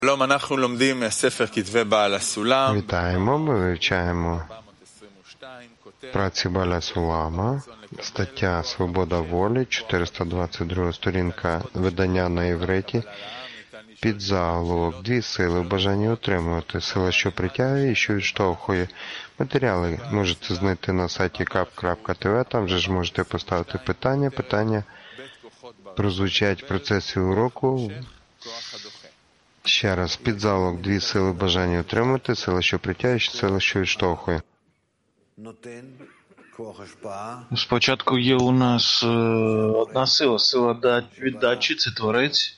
Вітаємо, ми вивчаємо праці Бааля Сулама, стаття «Свобода волі», 422 сторінка, видання на івриті, під заголовок «Дві сили в бажанні отримувати, сила, що притягує і що відштовхує». Матеріали можете знайти на сайті kap.tv, там же ж можете поставити питання. Питання прозвучать в процесі уроку. Ще раз, під заголовок «Дві сили в бажанні отримати, сила, що притягує, сила, що відштовхує». Спочатку є у нас одна сила, сила віддачі, це Творець,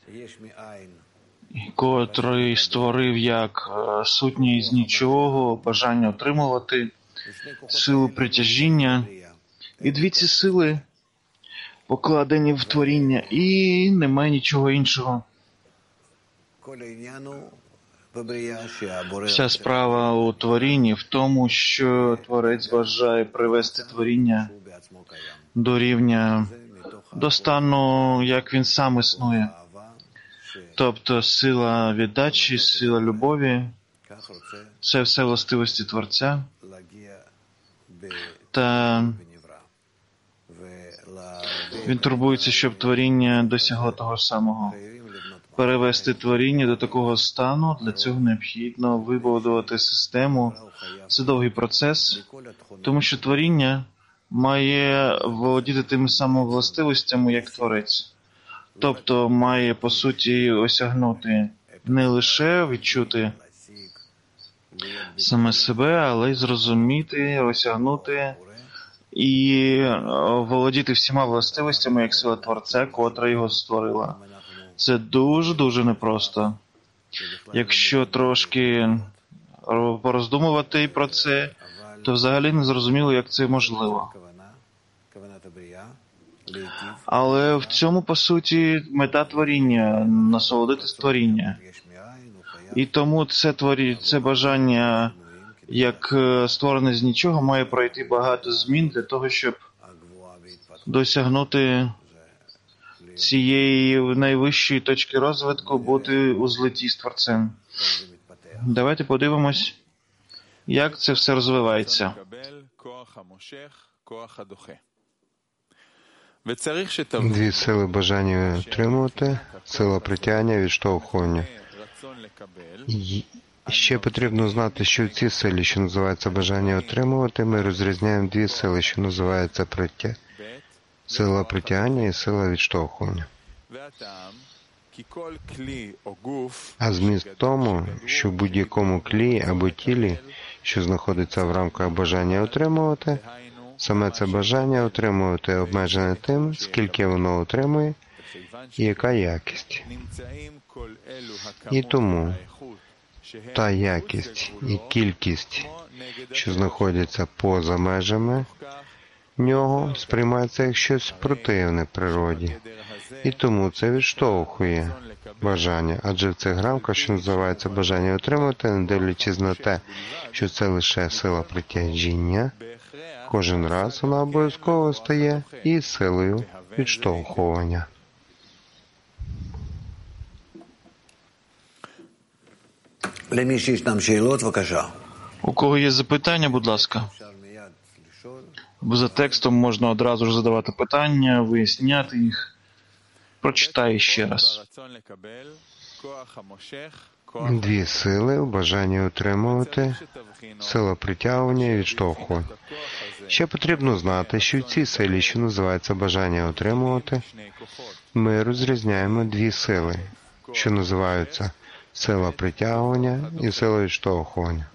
котрий створив як сутність з нічого, бажання отримувати, силу притяжіння. І дві ці сили покладені в творіння, і немає нічого іншого. Вся справа у творінні в тому, що Творець бажає привести творіння до рівня, до стану, як він сам існує. Тобто сила віддачі, сила любові – це все властивості Творця. Та він турбується, щоб творіння досягло того самого. Перевести творіння до такого стану, для цього необхідно вибудувати систему. Це довгий процес, тому що творіння має володіти тими самими властивостями, як Творець. Тобто має, по суті, осягнути, не лише відчути саме себе, але й зрозуміти, осягнути і володіти всіма властивостями, як сила Творця, котра його створила. Це дуже-дуже непросто. Якщо трошки пороздумувати про це, то взагалі не зрозуміло, як це можливо. Але в цьому, по суті, мета творіння – насолодитись творіння. І тому це бажання, як створене з нічого, має пройти багато змін для того, щоб досягнути цієї найвищої точки розвитку, бути у злитті з Творцем. Давайте подивимось, як це все розвивається. Дві сили бажання отримувати, сила притягнення, відштовхування. Ще потрібно знати, що в цій силі, що називається бажання отримувати, ми розрізняємо дві сили, що називаються сила притягнення і сила відштовхування. А зміст в тому, що в будь-якому клі або тілі, що знаходиться в рамках бажання отримувати, саме це бажання отримувати обмежене тим, скільки воно отримує і яка якість. І тому та якість і кількість, що знаходяться поза межами нього, сприймається як щось противне природі. І тому це відштовхує бажання. Адже в цих рамках, що називається бажання отримати, не дивлячись на те, що це лише сила притяжіння, кожен раз вона обов'язково стає і силою відштовхування. У кого є запитання, будь ласка. Бо за текстом можна одразу ж задавати питання, виясняти їх. Прочитай ще раз. Дві сили в бажанні отримувати, сила притягування і відштовхування. Ще потрібно знати, що в цій силі, що називається бажання отримувати, ми розрізняємо дві сили, що називаються сила притягування і сила відштовхування.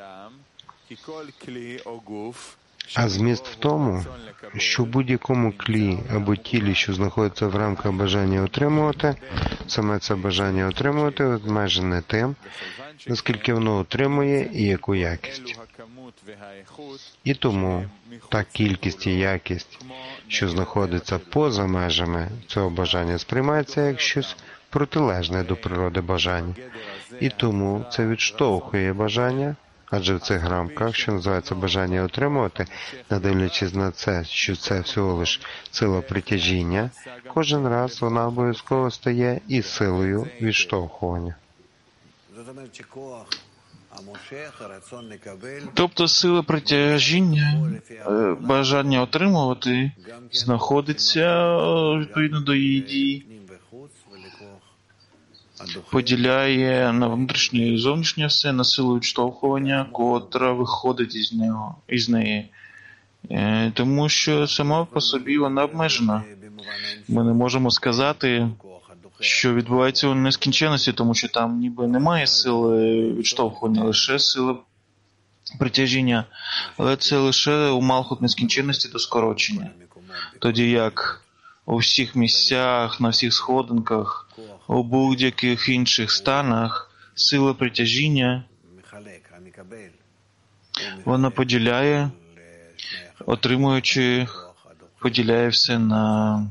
А зміст в тому, що в будь-якому клі або тілі, що знаходиться в рамках бажання отримувати, саме це бажання отримувати обмежене тим, наскільки воно отримує і яку якість. І тому та кількість і якість, що знаходиться поза межами цього бажання, сприймається як щось протилежне до природи бажання. І тому це відштовхує бажання, адже в цих рамках, що називається бажання отримувати, не дивлячись на це, що це всього лиш сила притяжіння, кожен раз вона обов'язково стає і силою відштовхування. Тобто сила притяжіння, бажання отримувати, знаходиться відповідно до її дій, поділяє на внутрішнє і зовнішнє все, на силу відштовхування, котра виходить із неї. Тому що сама по собі вона обмежена. Ми не можемо сказати, що відбувається у нескінченності, тому що там ніби немає сили відштовхування, лише сила притяжіння. Але це лише у малхут нескінченності до скорочення. Тоді як у всіх місцях, на всіх сходинках, у будь-яких інших станах сила притяжіння, вона поділяє, отримуючи, поділяє все на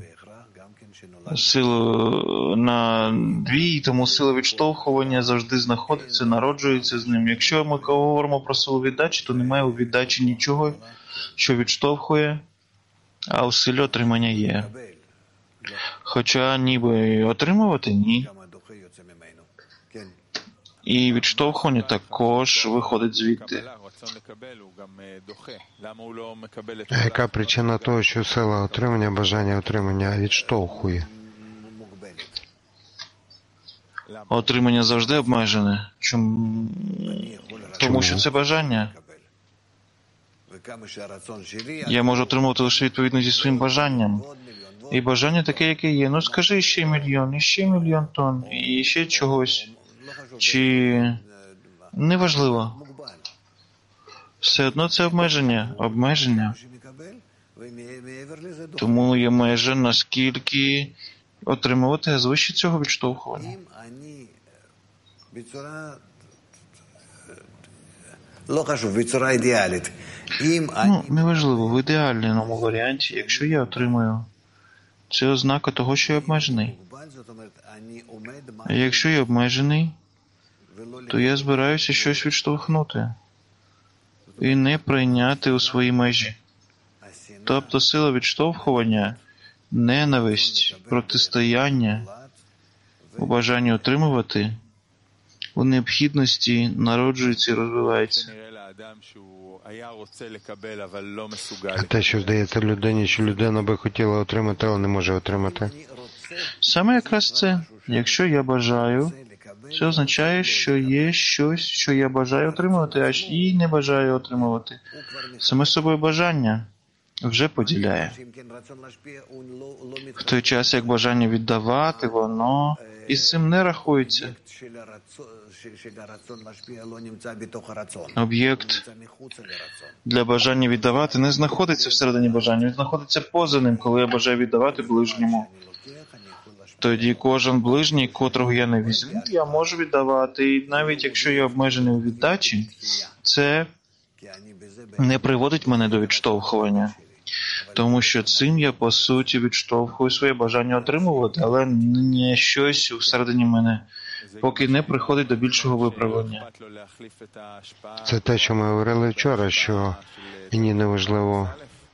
силу на дві, тому сила відштовхування завжди знаходиться, народжується з ним. Якщо ми говоримо про силу віддачі, то немає у віддачі нічого, що відштовхує, а у силі отримання є. Хоча ніби отримувати – ні. І відштовхування також виходить звідти. А яка причина того, що сила отримання, бажання отримання відштовхує? Отримання завжди обмежене. Чому? Тому що це бажання. Я можу отримувати лише відповідно зі своїм бажанням. І бажання таке, яке є. Ну скажи ще мільйон, і ще мільйон тонн, і ще чогось. Чи неважливо. Все одно це обмеження. Обмеження. Тому є межа, наскільки отримувати звище цього відштовхування. Неважливо, в ідеальному варіанті, якщо я отримую, це ознака того, що я обмежений. А якщо я обмежений, то я збираюся щось відштовхнути і не прийняти у свої межі. Тобто сила відштовхування, ненависть, протистояння, у бажанні отримувати, у необхідності народжується і розвивається. А те, що здається людині, що людина би хотіла отримати, але не може отримати? Саме якраз це. Якщо я бажаю, це означає, що є щось, що я бажаю отримувати, а їй не бажаю отримувати. Саме собою бажання вже поділяє. В той час, як бажання віддавати, воно із цим не рахується. Об'єкт для бажання віддавати не знаходиться всередині бажання, він знаходиться поза ним, коли я бажаю віддавати ближньому. Тоді кожен ближній, котрого я не візьму, я можу віддавати. І навіть якщо я обмежений у віддачі, це не приводить мене до відштовхування. Тому що цим я, по суті, відштовхую своє бажання отримувати, але не щось всередині мене, поки не приходить до більшого виправлення. Це те, що ми говорили вчора, що мені неважливо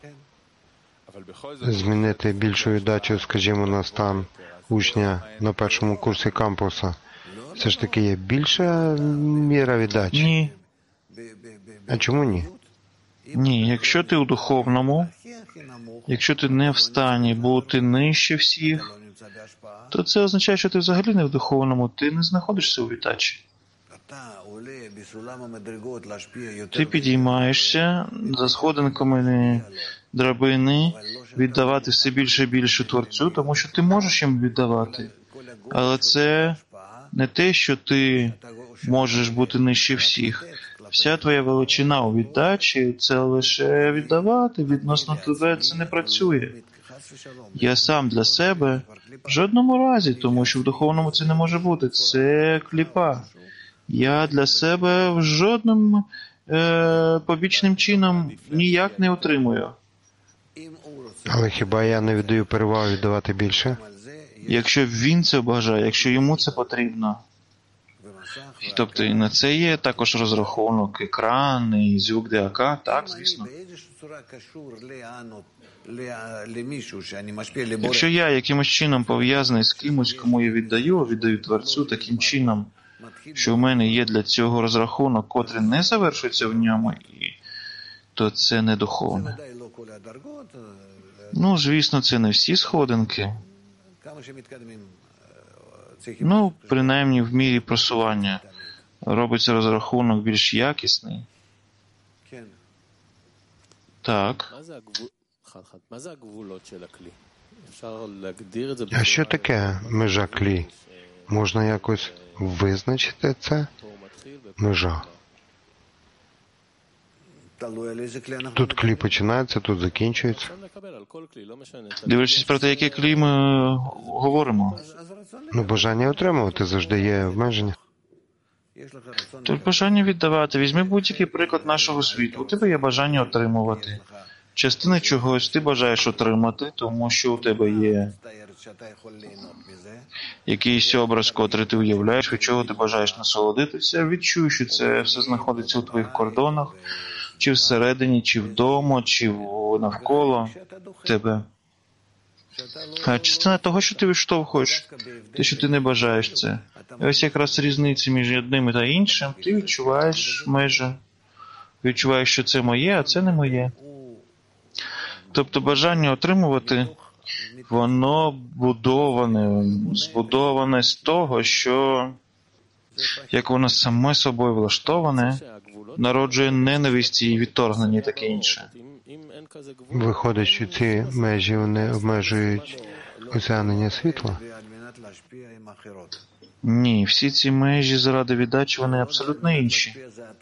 змінити більшу віддачу, скажімо, на стан учня на першому курсі кампуса. Все ж таки є більша міра віддачі? Ні. А чому ні? Ні, якщо ти у духовному, якщо ти не в стані бути нижче всіх, то це означає, що ти взагалі не в духовному, ти не знаходишся у віддачі. Ти підіймаєшся за сходинками драбини, віддавати все більше і більше Творцю, тому що ти можеш їм віддавати. Але це не те, що ти можеш бути нижче всіх. Вся твоя величина у віддачі – це лише віддавати, відносно тебе це не працює. Я сам для себе в жодному разі, тому що в духовному це не може бути. Це кліпа. Я для себе в жодним побічним чином ніяк не отримую. Але хіба я не віддаю перевагу віддавати більше? Якщо він це бажає, якщо йому це потрібно. Тобто і на це є також розрахунок, екран, і звук ДАК, так, звісно. Якщо я якимось чином пов'язаний з кимось, кому я віддаю Творцю таким чином, що в мене є для цього розрахунок, котрий не завершується в ньому, то це не духовне. Ну, звісно, це не всі сходинки. Ну, принаймні в мірі просування робиться розрахунок більш якісний. Так. А що таке межа клі? Можна якось визначити це? Межа. Тут клі починається, тут закінчується. Дивлячись про те, яке клі ми говоримо. Ну, бажання отримувати завжди є обмеження. Тут бажання віддавати. Візьми будь-який приклад нашого світу. У тебе є бажання отримувати. Частина чогось ти бажаєш отримати, тому що у тебе є якийсь образ, котрий ти уявляєш, від чого ти бажаєш насолодитися. Відчуй, що це все знаходиться у твоїх кордонах, чи всередині, чи вдома, чи навколо тебе. А частина того, що ти відштовхуєш, те, що ти не бажаєш це. І ось якраз різниця між одним та іншим, ти відчуваєш межі. Відчуваєш, що це моє, а це не моє. Тобто бажання отримувати, воно збудоване з того, що, як воно саме собою влаштоване, народжує ненависть і відторгнення і таке інше. Виходить, що ці межі, вони обмежують осягнення світла? Ні, всі ці межі заради віддачі, вони абсолютно інші.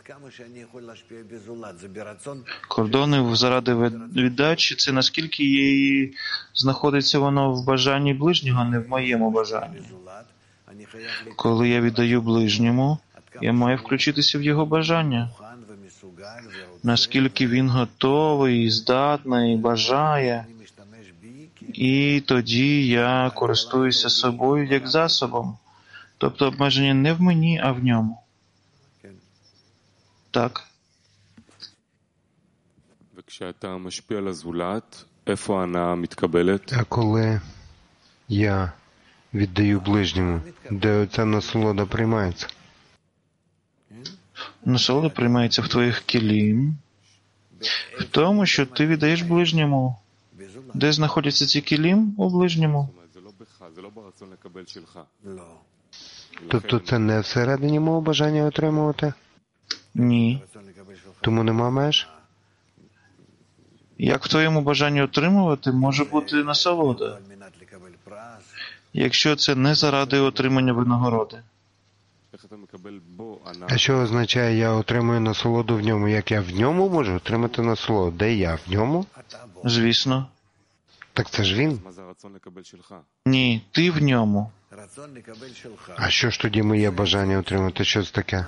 Кордони заради віддачі – це наскільки знаходиться воно в бажанні ближнього, а не в моєму бажанні. Коли я віддаю ближньому, я маю включитися в його бажання. Наскільки він готовий, здатний, бажає. І тоді я користуюся собою як засобом. Тобто обмеження не в мені, а в ньому. Так. А коли я віддаю ближньому, де оця насолода приймається? Насолода приймається в твоїх кілім, в тому, що ти віддаєш ближньому. Де знаходяться ці кілім? У ближньому. Тобто це не всередині мого бажання отримувати? Ні. Тому нема меж? Як в твоєму бажанні отримувати, може бути насолода, якщо це не заради отримання винагороди. А що означає, я отримую насолоду в ньому? Як я в ньому можу отримати насолоду? Де я? В ньому? Звісно. Так це ж він. Ні, ти в ньому. А що ж тоді моє бажання отримати? Що це таке?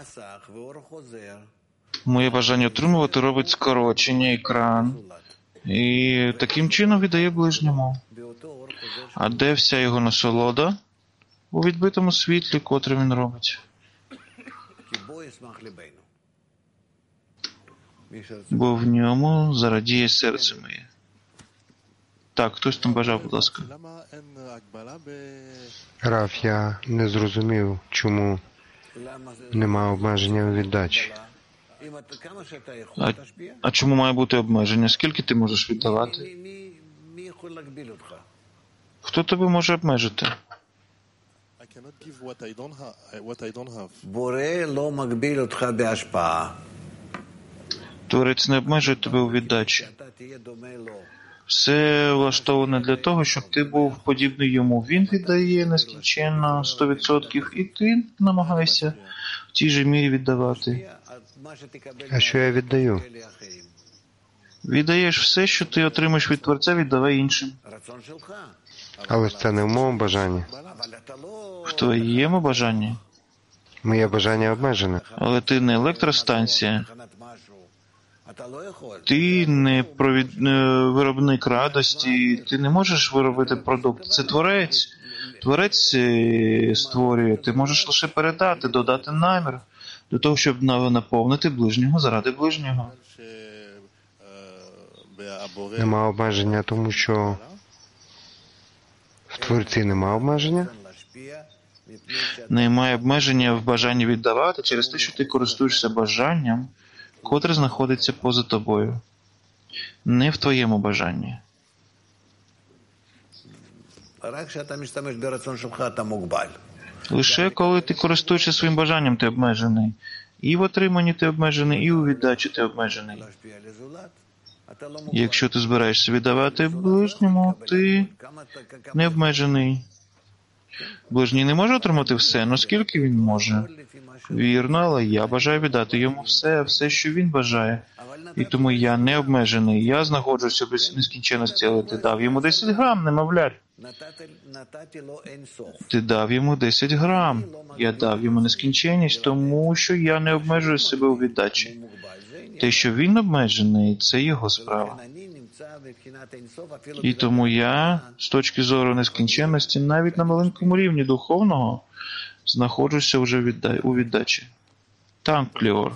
Моє бажання отримувати робить скорочення, екран. І таким чином віддає ближньому. А де вся його насолода? У відбитому світлі, котре він робить. Бо в ньому зарадіє серце моє. Так, хтось там бажав, будь ласка. Раф, я не зрозумів, чому нема обмеження у віддачі. А чому має бути обмеження? Скільки ти можеш віддавати? Хто тебе може обмежити? Творець не обмежує тебе у віддачі. Все влаштоване для того, щоб ти був подібний йому. Він віддає нескінченно 100%, і ти намагаєшся в тій же мірі віддавати. А що я віддаю? Віддаєш все, що ти отримаєш від Творця, віддавай іншим. Але ж це не в моєму бажанні. В твоєму бажанні. Моє бажання обмежене. Але ти не електростанція. Ти не виробник радості, ти не можеш виробити продукт. Це творець. Творець створює. Ти можеш лише передати, додати намір до того, щоб наповнити ближнього заради ближнього. Нема обмеження, тому що в Творці нема обмеження? Немає обмеження в бажанні віддавати через те, що ти користуєшся бажанням, котре знаходиться поза тобою. Не в твоєму бажанні. Лише коли ти користуєшся своїм бажанням, ти обмежений. І в отриманні ти обмежений, і у віддачі ти обмежений. Якщо ти збираєшся віддавати ближньому, ти не обмежений. Ближній не може отримати все, но скільки він може. Вірно, але я бажаю віддати йому все, що він бажає. І тому я не обмежений. Я знаходжуся без нескінченності, але ти дав йому 10 грам, немовлять. Ти дав йому 10 грам. Я дав йому нескінченність, тому що я не обмежую себе у віддачі. Те, що він обмежений, це його справа. І тому я, з точки зору нескінченності, навіть на маленькому рівні духовного, знаходжуся вже у віддачі. Так, Кліор.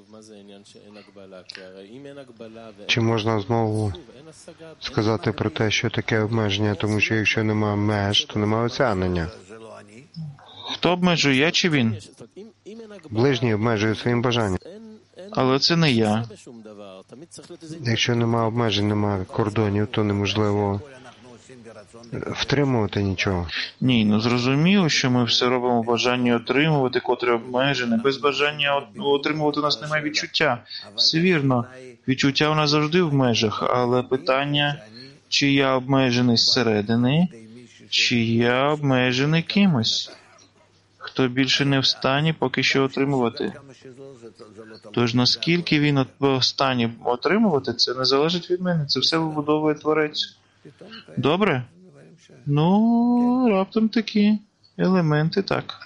Чи можна знову сказати про те, що таке обмеження, тому що якщо немає меж, то немає осягнення. Хто обмежує, я чи він? Ближній обмежує своїм бажанням. Але це не я. Якщо немає обмежень, немає кордонів, то неможливо втримувати нічого. Ні, зрозуміло, що ми все робимо в бажанні отримувати, котре обмежене. Без бажання отримувати у нас немає відчуття. Все вірно. Відчуття у нас завжди в межах, але питання, чи я обмежений зсередини, чи я обмежений кимось, хто більше не в стані поки що отримувати. Тож наскільки він в стані отримувати, це не залежить від мене. Це все вибудовує Творець. Добре? Ну, раптом такі елементи так.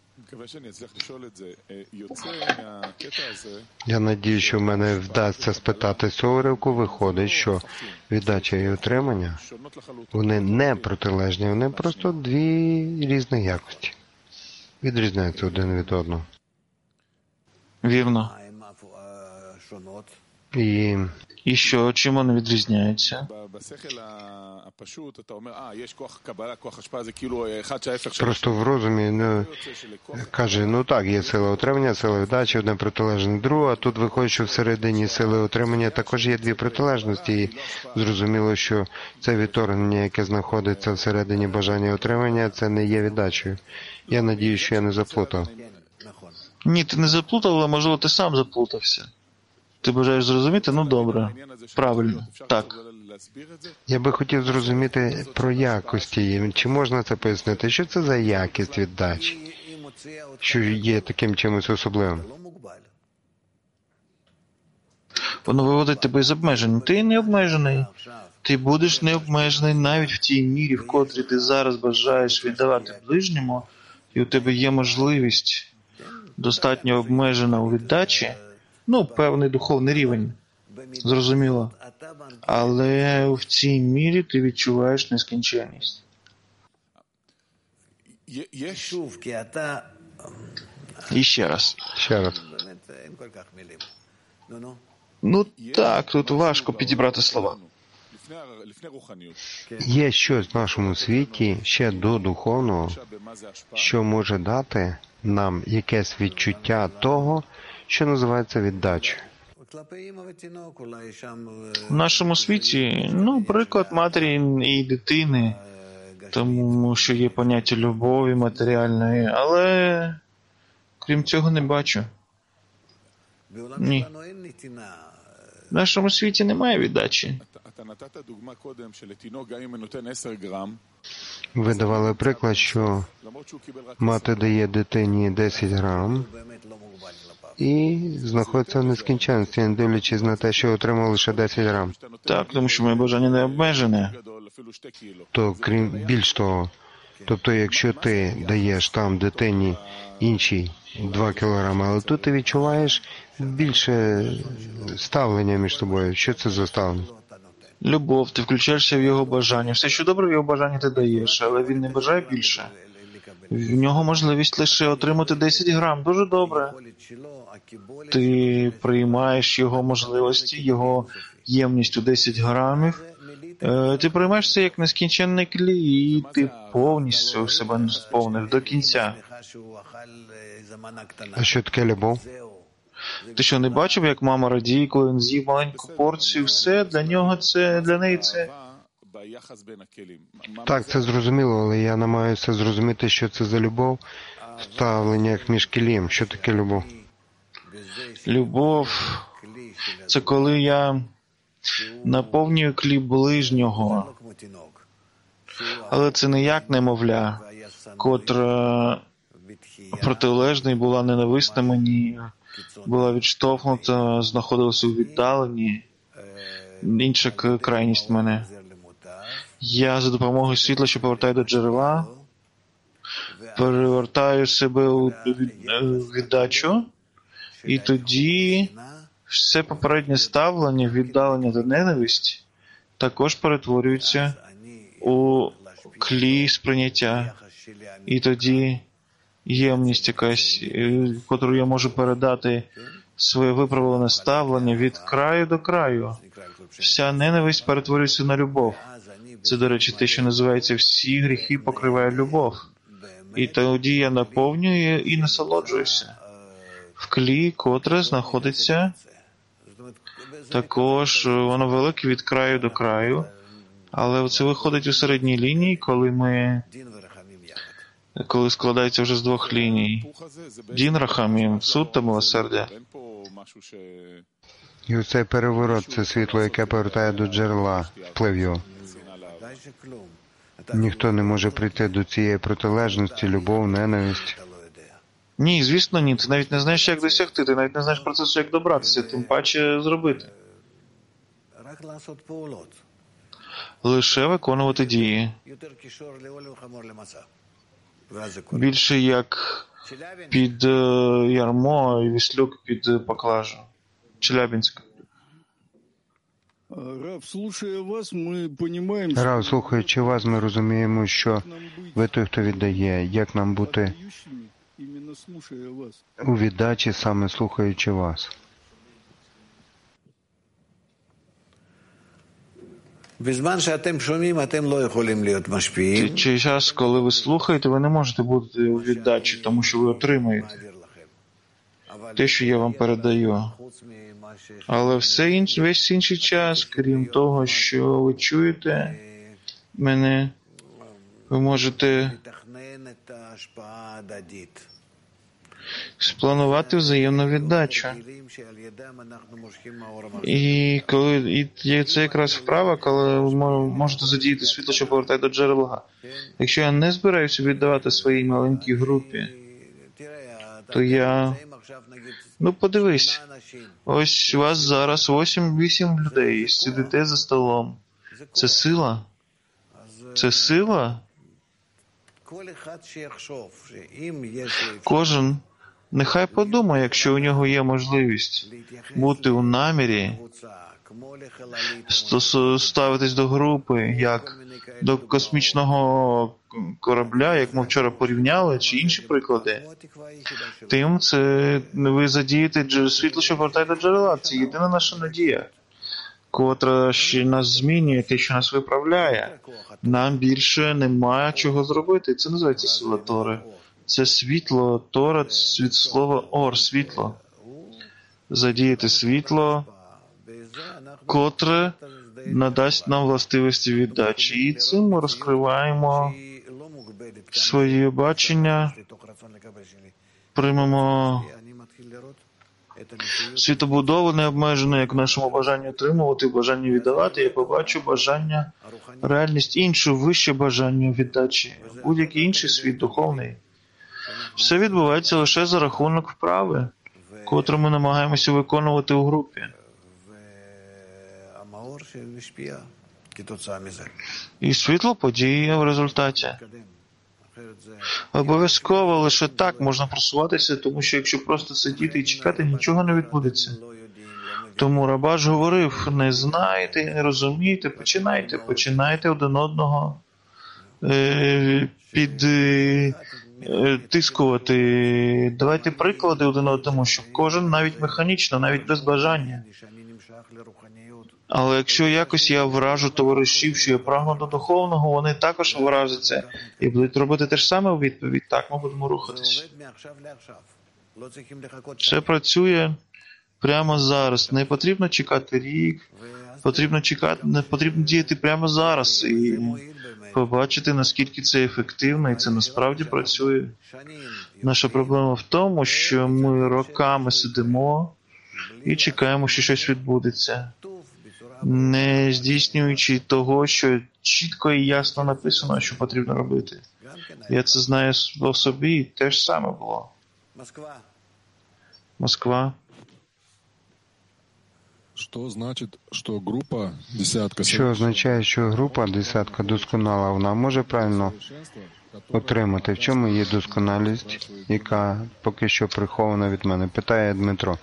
Я надію, що в мене вдасться спитати з цього уривку. Виходить, що віддача і отримання, вони не протилежні, вони просто дві різні якості. Відрізняються один від одного. Вірно. І що, чим вони відрізняються? Просто в розумі каже, так, є сила отримання, сила віддачі, одне протилежне друге, а тут виходить, що всередині сили отримання також є дві протилежності. І зрозуміло, що це відторгнення, яке знаходиться всередині бажання отримання, це не є віддачею. Я надію, що я не заплутав. Ні, ти не заплутав, але, можливо, ти сам заплутався. Ти бажаєш зрозуміти? Ну, добре. Правильно. Так. Я би хотів зрозуміти про якості. Чи можна це пояснити? Що це за якість віддачі? Що є таким чимось особливим? Воно виводить тебе з обмежень. Ти не обмежений. Ти будеш не обмежений навіть в тій мірі, в котрій ти зараз бажаєш віддавати ближньому, і у тебе є можливість достатньо обмежена у віддачі, певний духовний рівень, зрозуміло. Але в цій мірі ти відчуваєш нескінченність. І ще раз. Так, тут важко підібрати слова. Є щось в нашому світі ще до духовного, що може дати нам якесь відчуття того, що називається віддачею. В нашому світі, приклад матері і дитини, тому що є поняття любові матеріальної, але крім цього не бачу. Ні. В нашому світі немає віддачі. Ви давали приклад, що мати дає дитині 10 грам і знаходиться в нескінченності, не дивлячись на те, що отримав лише 10 грам. Так, тому що моє бажання не обмежене. То, крім більш того, тобто, якщо ти даєш там дитині іншій 2 кілограми, але тут ти відчуваєш більше ставлення між тобою. Що це за ставлення? Любов, ти включаєшся в його бажання. Все, що добре в його бажанні, ти даєш, але він не бажає більше. В нього можливість лише отримати 10 грам. Дуже добре. Ти приймаєш його можливості, його ємність у 10 грамів Ти приймаєш це як нескінченний клей, і ти повністю себе сповнив до кінця. А що таке любов? Ти що, не бачив, як мама радіє, коли він з'їв маленьку порцію? Все, для нього це, для неї це. Так, це зрозуміло, але я намагаюся зрозуміти, що це за любов в ставленнях між кілім. Що таке любов? Любов – це коли я наповнюю клій ближнього. Але це не як немовля, котра протилежна була ненависна мені, була відштовхнута, знаходилася у віддаленні. Інша крайність мене. Я за допомогою світла, що повертаю до джерела, перевертаю себе у віддачу, і тоді все попереднє ставлення, віддалення та ненависть також перетворюються у клій сприйняття. І тоді ємність якась, котру я можу передати своє виправлене ставлення від краю до краю. Вся ненависть перетворюється на любов. Це, до речі, те, що називається «всі гріхи покриває любов». І тоді я наповнюю і насолоджуюся в клі, котре знаходиться також, воно велике від краю до краю, але це виходить у середній лінії, коли складається вже з двох ліній. Дін рахамім, суд та милосердя. І оцей переворот – це світло, яке повертає до джерела, вплив його. Ніхто не може прийти до цієї протилежності, любов, ненависть. Ні, звісно, ні. Ти навіть не знаєш, як досягти, ти навіть не знаєш процесу, як добратися, тим паче зробити. Лише виконувати дії. Більше як під ярмо і віслюк під поклажу. Челябинськ. Рав, слухаючи вас, ми розуміємо, що ви той, хто віддає. Як нам бути у віддачі, саме слухаючи вас? Чи час, коли ви слухаєте, ви не можете бути у віддачі, тому що ви отримаєте те, що я вам передаю. Але весь інший час, крім того, що ви чуєте мене, ви можете спланувати взаємну віддачу. І це якраз вправа, коли ви можете задіяти світло, що повертає до джерела. Якщо я не збираюся віддавати своїй маленькій групі, то я... подивись, ось у вас зараз 8 людей, сидите за столом. Це сила? Це сила? Кожен нехай подумає, якщо у нього є можливість бути у намірі, ставитись до групи, як до космічного корабля, як ми вчора порівняли, чи інші приклади, тим це ви задієте світло, що повертає до джерела. Це єдина наша надія, котра ще нас змінює, те, що нас виправляє. Нам більше немає чого зробити. Це називається сила Тори. Це світло, Тора, від слова ор, світло. Задіяти світло, котре надасть нам властивості віддачі. І цим ми розкриваємо своє бачення, приймемо світобудову необмежену, як в нашому бажанні отримувати, бажанні віддавати. Я побачу бажання, реальність іншу, вище бажання віддачі. Будь-який інший світ духовний. Все відбувається лише за рахунок вправи, котру ми намагаємося виконувати у групі. І світло подіє в результаті. Обов'язково лише так можна просуватися, тому що якщо просто сидіти і чекати, нічого не відбудеться. Тому Рабаш говорив, не знаєте, не розумієте, починайте один одного тискувати. Давайте приклади один одному, щоб кожен навіть механічно, навіть без бажання. Але якщо якось я вражу товаришів, що я прагну до духовного, вони також вразяться і будуть робити те ж саме у відповідь. Так, ми будемо рухатись. Це працює прямо зараз. Не потрібно чекати рік, не потрібно діяти прямо зараз і побачити, наскільки це ефективно, і це насправді працює. Наша проблема в тому, що ми роками сидимо і чекаємо, що щось відбудеться, не здійснюючи того, що чітко і ясно написано, що потрібно робити. Я це знаю по собі, і те ж саме було. Москва. Що означає, що група десятка досконала, вона може правильно отримати? В чому є досконалість, яка поки що прихована від мене? Питає Дмитро.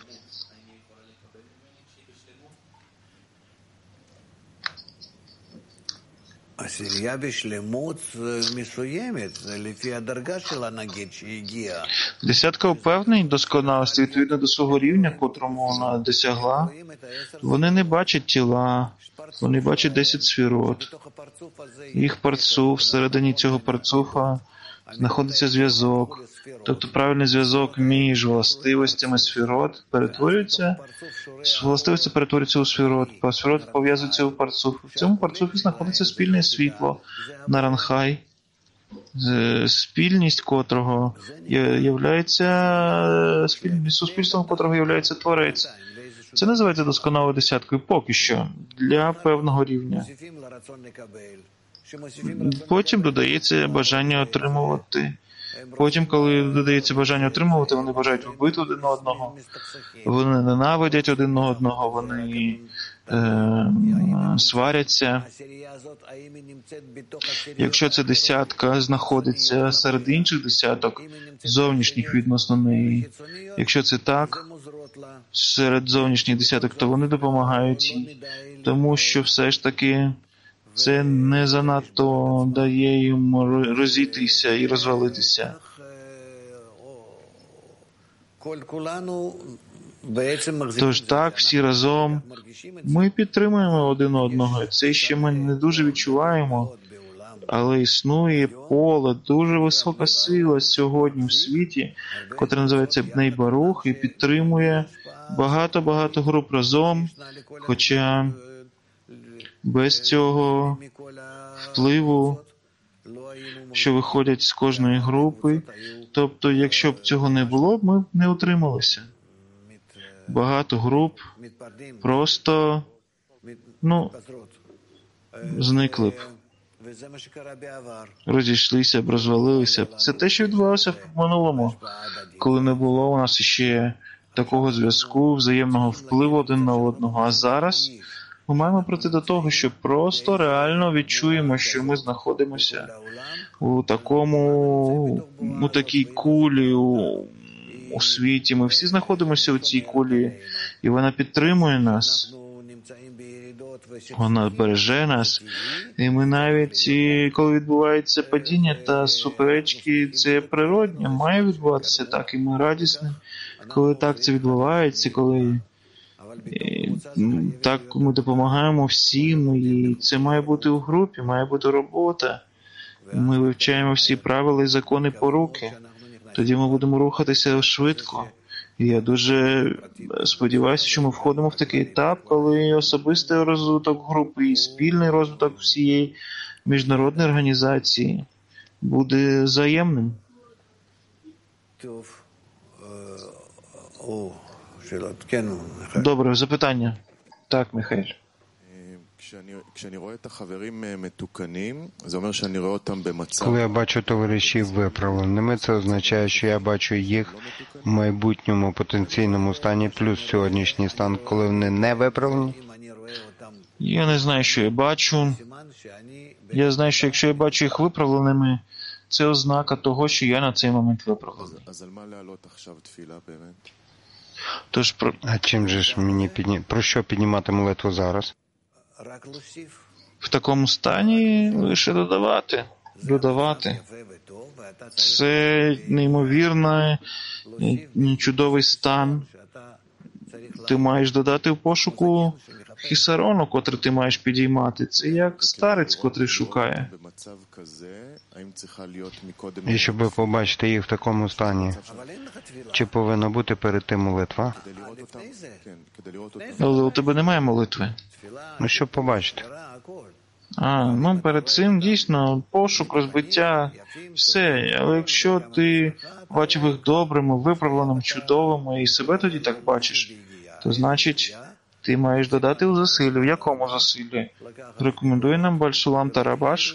Десятка упевнень досконалості відповідно до свого рівня, котрому вона досягла. Вони не бачать тіла, вони бачать 10 сфірот. Їх парцуф, всередині цього парцуфа знаходиться зв'язок. Тобто правильний зв'язок між властивостями сфірот перетворюється, властивості перетворюються у сфірот, а сфірот пов'язуються у парцуф. В цьому парцуфі знаходиться спільне світло, наранхай, спільність котрого являється суспільством, котрого являється Творець. Це називається досконалою десяткою поки що, для певного рівня. Потім додається бажання отримувати. Потім, коли додається бажання отримувати, вони бажають вбити один одного, вони ненавидять один одного, вони сваряться. Якщо ця десятка знаходиться серед інших десяток, зовнішніх відносно неї, якщо це так, серед зовнішніх десяток, то вони допомагають їй, тому що все ж таки це не занадто дає їм розійтися і розвалитися. Тож так, всі разом ми підтримуємо один одного. Це ще ми не дуже відчуваємо, але існує поле, дуже висока сила сьогодні в світі, котра називається Бней Барух, і підтримує багато груп разом, хоча без цього впливу, що виходять з кожної групи, тобто, якщо б цього не було, ми б не утрималися. Багато груп просто, зникли б, розійшлися б, розвалилися б. Це те, що відбувалося в минулому, коли не було у нас ще такого зв'язку, взаємного впливу один на одного. А зараз ми маємо прийти до того, що просто реально відчуємо, що ми знаходимося у такій кулі у світі. Ми всі знаходимося у цій кулі, і вона підтримує нас. Вона береже нас. І ми навіть, коли відбувається падіння та суперечки, це природне, має відбуватися так, і ми радісні, коли так це відбувається, коли так ми допомагаємо всім, і це має бути у групі, має бути робота. Ми вивчаємо всі правила і закони поруки. Тоді ми будемо рухатися швидко. І я дуже сподіваюся, що ми входимо в такий етап, коли особистий розвиток групи і спільний розвиток всієї міжнародної організації буде взаємним. Добре, запитання. Так, Михайль. Коли я бачу товаришів виправленими, це означає, що я бачу їх в майбутньому потенційному стані плюс сьогоднішній стан, коли вони не виправлені? Я не знаю, що я бачу. Я знаю, що якщо я бачу їх виправленими, це ознака того, що я на цей момент виправлений. Тож, а чим же ж мені про що піднімати молитву зараз? В такому стані лише додавати. додавати. Це неймовірно чудовий стан. Ти маєш додати в пошуку хісарону, котрий ти маєш підіймати. Це як старець, котрий шукає. І щоб побачити їх в такому стані, чи повинна бути перед тим молитва? Але у тебе немає молитви. Ну, щоб побачити. Перед цим дійсно пошук, розбиття, все. Але якщо ти бачив їх добрими, виправленими, чудовими, і себе тоді так бачиш, то значить, ти маєш додати у засиллі. В якому засиллі? Рекомендує нам Баль Сулам та Рабаш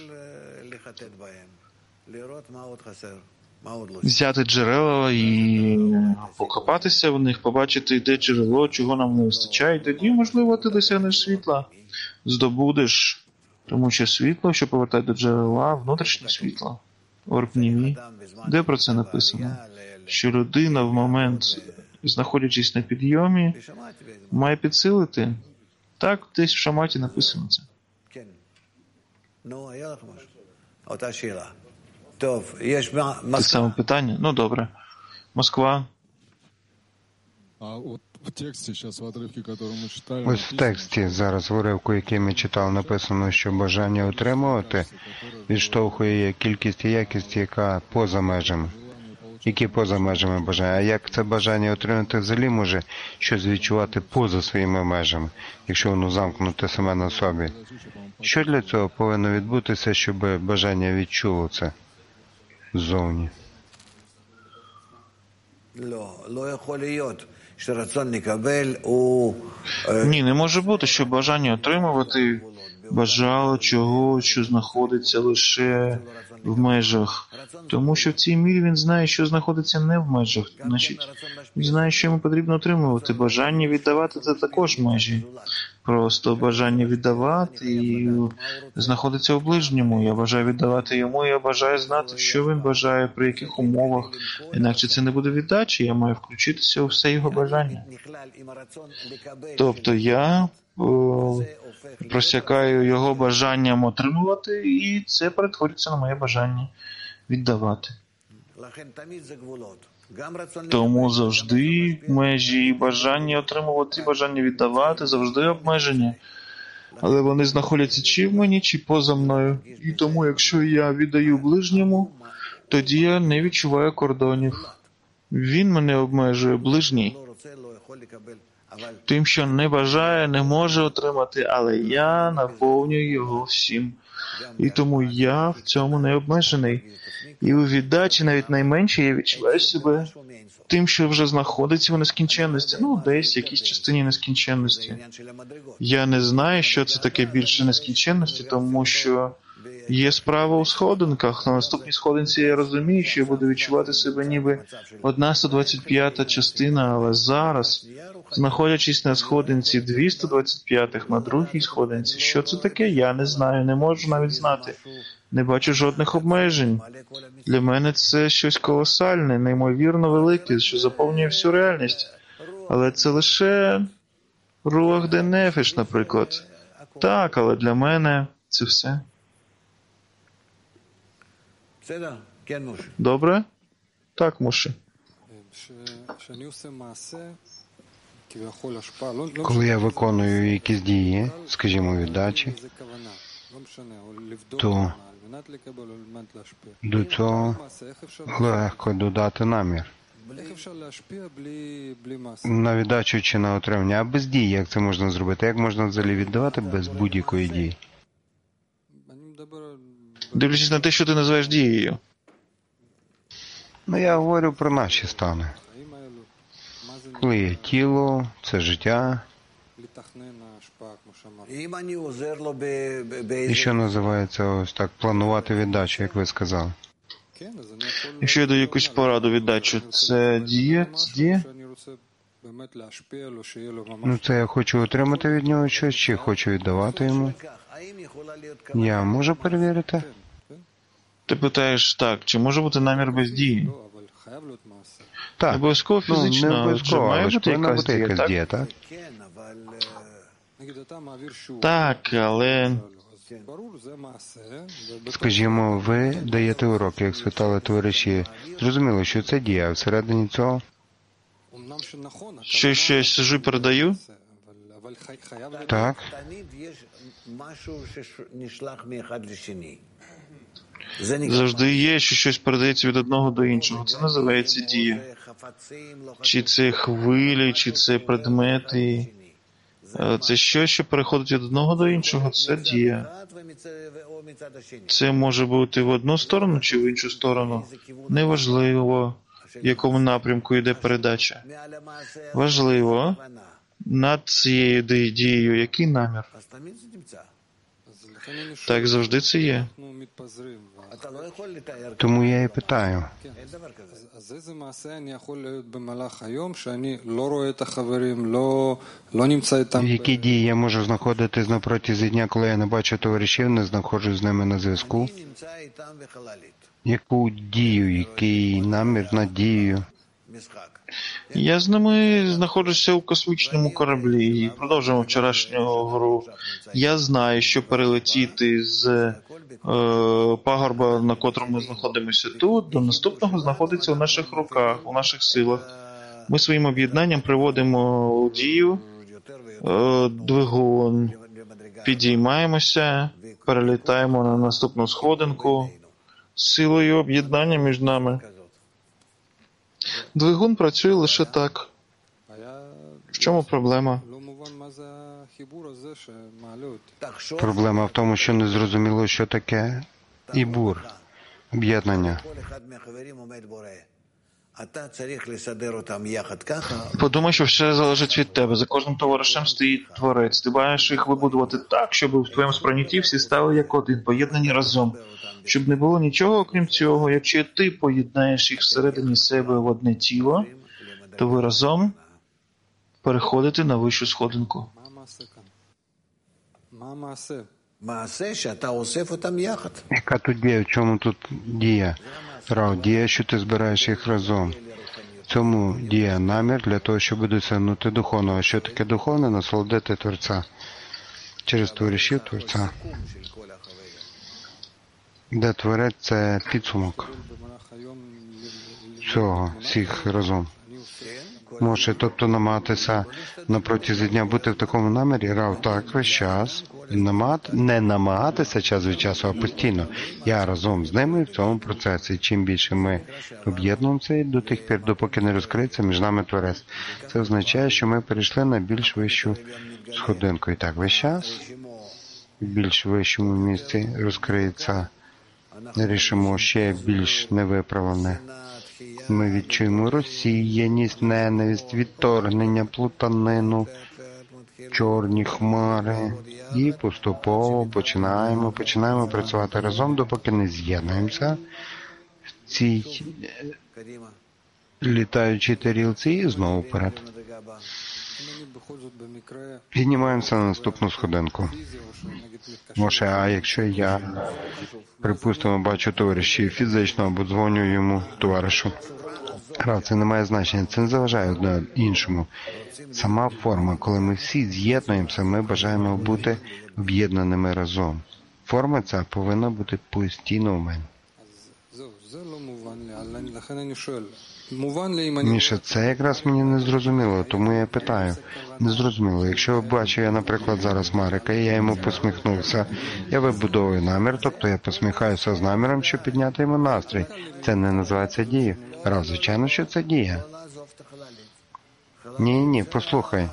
взяти джерела і покопатися в них, побачити, де джерело, чого нам не вистачає. Тоді, можливо, ти досягнеш світла, здобудеш. Тому що світло, що повертає до джерела, внутрішнє світло, орпнімі, де про це написано? Що людина в момент, знаходячись на підйомі, має підсилити. Так, десь в Шаматі написано це. Те саме питання? Ну, добре. Москва. Ось в тексті зараз, в уривку, який ми читали, написано, що бажання отримувати відштовхує кількість і якість, яка поза межами. Які поза межами бажання. А як це бажання отримати взагалі може щось відчувати поза своїми межами, якщо воно замкнуте саме на собі? Що для цього повинно відбутися, щоб бажання відчуло це ззовні? Ні, не може бути, що бажання отримувати бажало чого, що знаходиться лише в межах. Тому що в цій мірі він знає, що знаходиться не в межах. Значить, він знає, що йому потрібно отримувати. Бажання віддавати – це також межі. Просто бажання віддавати і знаходиться у ближньому. Я бажаю віддавати йому, я бажаю знати, що він бажає, при яких умовах. Інакше це не буде віддачі, я маю включитися у все його бажання. Тобто я просякаю його бажанням отримувати, і це перетворюється на моє бажання віддавати. Тому завжди межі і бажання отримувати, і бажання віддавати завжди обмежені. Але вони знаходяться чи в мені, чи поза мною. І тому, якщо я віддаю ближньому, тоді я не відчуваю кордонів. Він мене обмежує, ближній. Тим, що не бажає, не може отримати, але я наповнюю його всім. І тому я в цьому не обмежений. І у віддачі, навіть найменше, я відчуваю себе тим, що вже знаходиться в нескінченності. Ну, десь в якійсь частині нескінченності. Я не знаю, що це таке більше нескінченності, тому що є справа у сходинках. На наступній сходинці я розумію, що я буду відчувати себе ніби 1/125 частина, але зараз, знаходячись на сходинці 225-х, на другій сходинці, що це таке, я не знаю, не можу навіть знати. Не бачу жодних обмежень. Для мене це щось колосальне, неймовірно велике, що заповнює всю реальність. Але це лише руах де нефеш, наприклад. Так, але для мене це все. Добре? Так, Муше. Коли я виконую якісь дії, скажімо, віддачі, то до цього легко додати намір. На віддачу чи на отримання, а без дії, як це можна зробити? Як можна взагалі віддавати без будь-якої дії? Дивлячись на те, що ти називаєш дією. Ну, я говорю про наші стани. Коли є тіло, це життя. І що називається ось так, планувати віддачу, як ви сказали. Якщо я даю якусь пораду віддачу, це діє? Це діє? Ну, це я хочу отримати від нього щось, чи хочу віддавати йому. Я можу перевірити? Ти питаєш так, чи може бути намір без дії? Так. Не обов'язково фізично, не обов'язково, має але ж бути повинна якась бути дія, якась так? дія, так? Так, але Скажімо, ви даєте уроки, як спитали товариші. Зрозуміло, що це дія, а всередині цього Що я сижу і передаю? так. Завжди є, що щось передається від одного до іншого. Це називається дія. Чи це хвилі, чи це предмети. Це щось, що переходить від одного до іншого. Це дія. Це може бути в одну сторону чи в іншу сторону. Неважливо, в якому напрямку йде передача. Важливо, над цією дією який намір. Так завжди це є. Тому я і питаю. В якій дії я можу знаходитись на протязі дня, коли я не бачу товаришів, не знаходжусь з ними на зв'язку? Яку дію, який намір над дією? Я з ними знаходжуся у космічному кораблі і продовжуємо вчорашню гру. Я знаю, що перелетіти з пагорба, на котрому ми знаходимося тут, до наступного знаходиться у наших руках, у наших силах. Ми своїм об'єднанням приводимо у дію двигун, підіймаємося, перелітаємо на наступну сходинку силою об'єднання між нами. Двигун працює лише так. В чому проблема? Проблема в тому, що не зрозуміло, що таке ібур, об'єднання. Подумай, що все залежить від тебе. За кожним товаришем стоїть творець. Ти маєш їх вибудувати так, щоб в твоєму сприйнятті всі стали як один, поєднані разом. Щоб не було нічого, окрім цього. Якщо ти поєднаєш їх всередині себе в одне тіло, то ви разом переходите на вищу сходинку. Яка тут дія? В чому тут дія? Рав, дія, що ти збираєш їх разом. В цьому дія намір для того, щоб досягнути духовного. Що таке духовне? Насолодити Творця. Через товаришів Творця. Де Творець – це підсумок всього, всіх разом. Може, тобто намагатися на протязі дня бути в такому намірі, Рав, так, весь час. Не намагатися час від часу, а постійно. Я разом з ними в цьому процесі. Чим більше ми об'єднуємося до тих пір, допоки не розкриється між нами Творець. Це означає, що ми перейшли на більш вищу сходинку. І так, весь час в більш вищому місці розкриється, рішимо ще більш невиправлене. Ми відчуємо розсіяність, ненависть, відторгнення, плутанину, чорні хмари. І поступово починаємо працювати разом, допоки не з'єднуємося в цій літаючій тарілці і знову вперед. Піднімаємося на наступну сходинку. Може, а якщо я, припустимо, бачу товаришів фізично або дзвоню йому, товаришу. Це не має значення, це не заважає одне іншому. Сама форма, коли ми всі з'єднуємося, ми бажаємо бути об'єднаними разом. Форма ця повинна бути постійно у мене. Міша, це якраз мені не зрозуміло, тому я питаю. Не зрозуміло. Якщо бачу я, наприклад, зараз Марика, і я йому посміхнувся, я вибудовую намір, тобто я посміхаюся з наміром, щоб підняти йому настрій. Це не називається дією. Раз, звичайно, що це дія. Ні, послухай.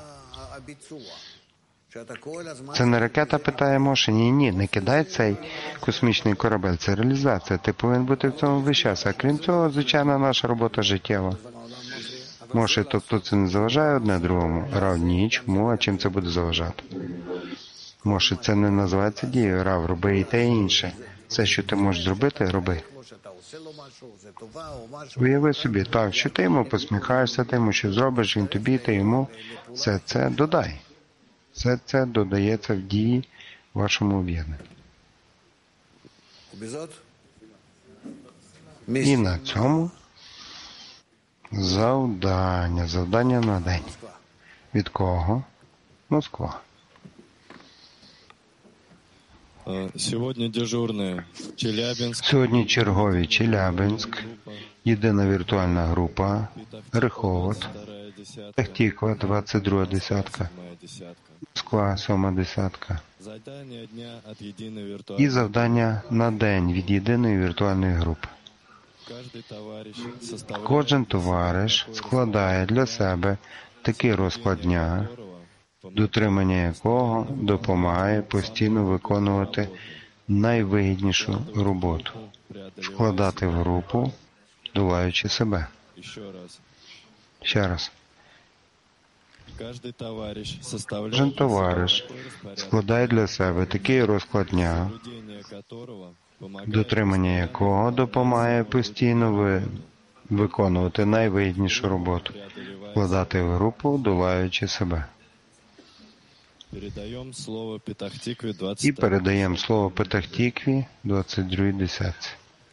Це не ракета, питає Моше. Ні, не кидай цей космічний корабель. Це реалізація. Ти повинен бути в цьому весь час. А крім цього, звичайно, наша робота життєва. Моше, тобто це не заважає одне другому? Рав, ні, чому? А чим це буде заважати? Моше, це не називається дією. Рав, роби і те, і інше. Все, що ти можеш зробити, роби. Уяви собі, так, що ти йому посміхаєшся, ти йому що зробиш, він тобі, ти йому. Все це додай. Все це додається в дії вашому об'єднанню. І на цьому завдання на день. Від кого? Москва. Сьогодні чергові Челябинськ, єдина віртуальна група, Риховод, Пехтіква, 22 десятка, Москва, 7 десятка. І завдання на день від єдиної віртуальної групи. Кожен товариш складає для себе такий розклад дня, дотримання якого допомагає постійно виконувати найвигіднішу роботу, складати в групу, долаючи себе. Ще раз. Кожен товариш складає для себе такий розклад дня, дотримання якого допомагає постійно виконувати найвигіднішу роботу, складати в групу, долаючи себе. І передаємо слово Петахтікві, 22 десятці.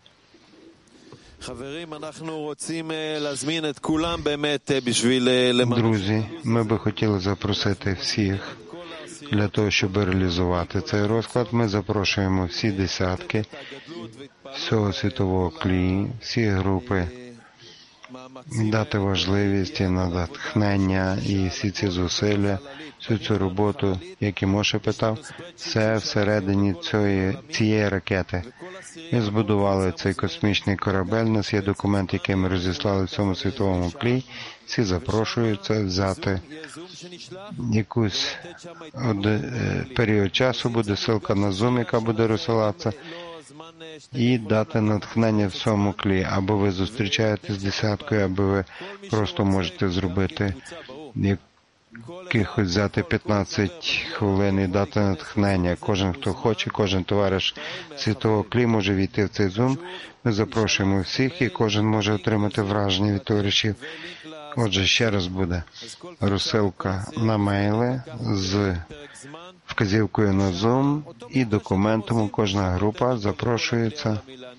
Друзі, ми би хотіли запросити всіх для того, щоб реалізувати цей розклад. Ми запрошуємо всі десятки, всього світового клі, всі групи, дати важливість і натхнення і всі ці зусилля, всю цю роботу, як і Моше питав, все всередині цієї ракети. Ми збудували цей космічний корабель, у нас є документ, який ми розіслали всьому світовому клі. Всі запрошуються взяти якийсь період часу, буде ссылка на Zoom, яка буде розсилатися, і дати натхнення всьому клі. Або ви зустрічаєтесь з десяткою, або ви просто можете зробити якихось взяти 15 хвилин і дати натхнення. Кожен, хто хоче, кожен товариш світового клі може війти в цей Zoom. Ми запрошуємо всіх, і кожен може отримати враження від товаришів. Отже, ще раз буде розсилка на мейли з вказівкою на Zoom і документом. Кожна група запрошується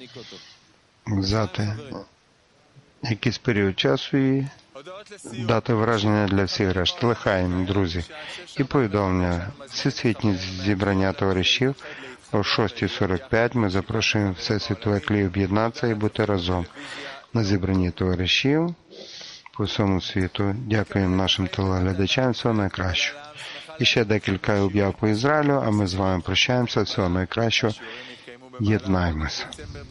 взяти якийсь період часу і дати враження для всіх решт. Лихаєм, друзі. І повідомлення. Всесвітні зібрання товаришів о 6:45. Ми запрошуємо все світове клі об'єднатися і бути разом на зібранні товаришів по всьому світу. Дякуємо нашим телеглядачам. Всього найкращого. І ще декілька об'яв по Ізраїлю, а ми з вами прощаємося. Всього найкращого. єднаємося.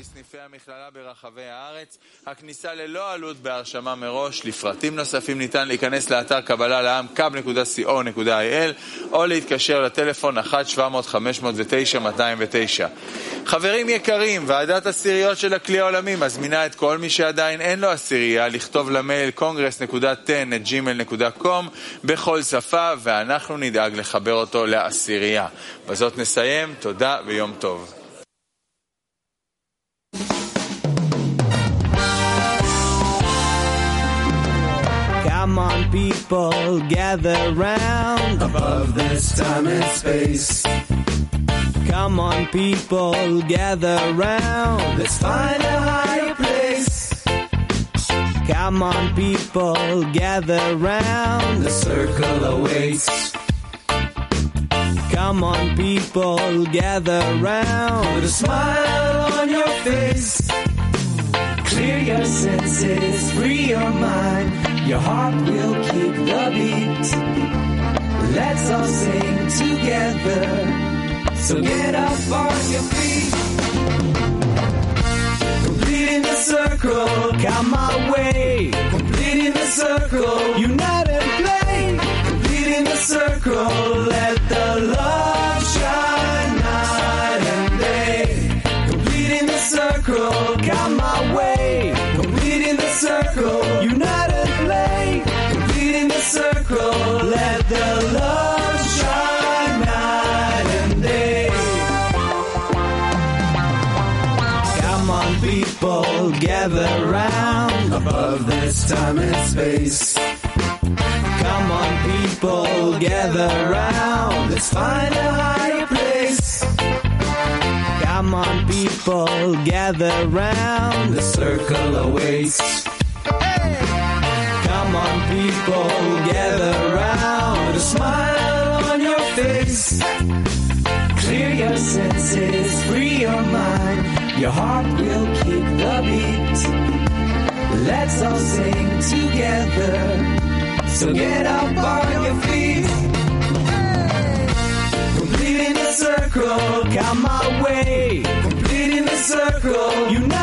הכניסה ללא עלות בהרשמה מראש. לפרטים נוספים ניתן להיכנס לאתר קבלה לעם kab.co.il או להתקשר לטלפון 1-700-509-209. חברים יקרים, ועדת עשיריות של הכלי העולמי מזמינה את כל מי שעדיין אין לו עשירייה לכתוב למייל congress.10@gmail.com בכל שפה, ואנחנו נדאג לחבר אותו לעשירייה. בזאת נסיים. תודה ויום טוב. Come on, people, gather round above this time and space. Come on, people, gather round. Let's find a higher place. Come on, people, gather round. The circle awaits. Come on, people, gather round. With a smile on your face. Clear your senses, free your mind. Your heart will keep the beat. Let's all sing together. So get up on your feet. Completing the circle, come my way. Completing the circle, unite and play. Completing the circle, let the love shine night and day. Completing the circle, come my way. Completing the circle, unite and play. Completing the circle, let the love shine night and day. Come on, people, gather round above this time and space. Come on, people, gather round. Let's find a higher place. Come on, people, gather round. The circle awaits. Come on, people, gather round. A smile on your face. Clear your senses, free your mind. Your heart will keep the beat. Let's all sing together. So get up on your feet. Completing the circle, come my way. Completing the circle, unite.